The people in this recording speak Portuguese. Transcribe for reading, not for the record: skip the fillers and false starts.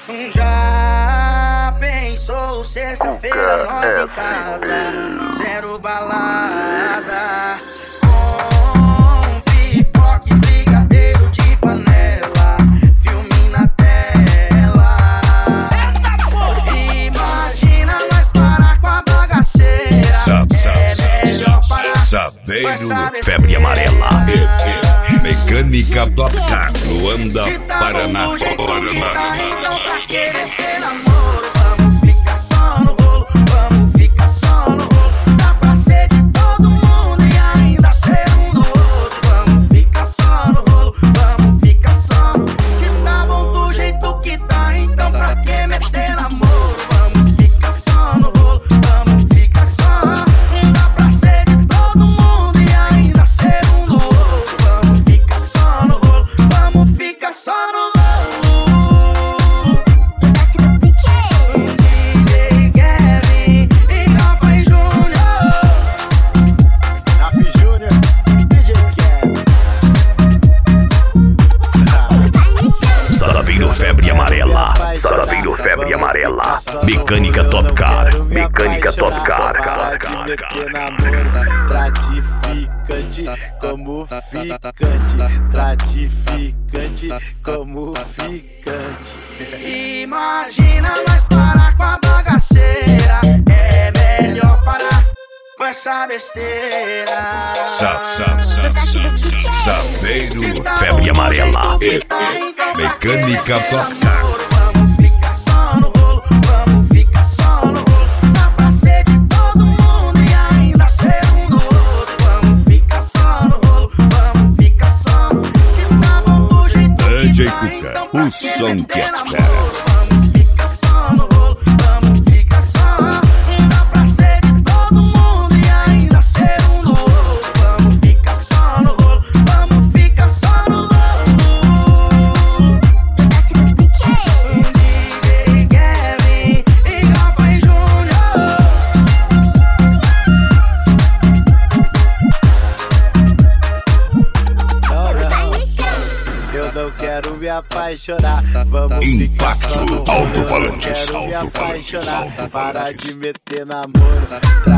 Já pensou sexta-feira nós em casa, zero balada, com pipoca e brigadeiro de panela, filme na tela. Imagina nós parar com a bagaceira, é melhor parar. Saveiro, febre amarela. Mecânica Top Car, Luanda, Paraná. Então pra que meter namoro? Vamos ficar só no rolo, vamos ficar só no rolo. Dá pra ser de todo mundo e ainda ser um do outro. Vamos ficar só no rolo, vamos ficar só. Se tá bom do jeito que tá, então pra que meter namoro? Vamos ficar só no rolo, vamos ficar só. Dá pra ser de todo mundo e ainda ser um do outro. Vamos ficar só no rolo, vamos ficar só no rolo. Febre amarela, tá vindo febre amarela. Mecânica Top Car, mecânica Top Car. Gratificante como ficante, gratificante como ficante. Imagina nós parar com a bagaceira, é melhor parar com essa besteira. Saveiro, febre amarela. Mecânica Top Car. Vamos ficar só no rolo, vamos ficar só no rolo. Dá pra ser de todo mundo e ainda ser um do outro. Vamos ficar só no rolo, vamos ficar só. Se tá bom do jeito DJ que tá, Cuca, então o pra som que que meter espera. namoro? Vamos ficar só no rolo, vamos ficar só. Dá pra ser de todo mundo e ainda ser um do outro. Vamos ficar só no rolo, vamos ficar só no rolo. Eu não quero me apaixonar, vamos ficar só no rolo. Impacto Alto-Falantes, Eu não quero me Alto-Falantes, apaixonar, Alto-Falantes. para de meter namoro.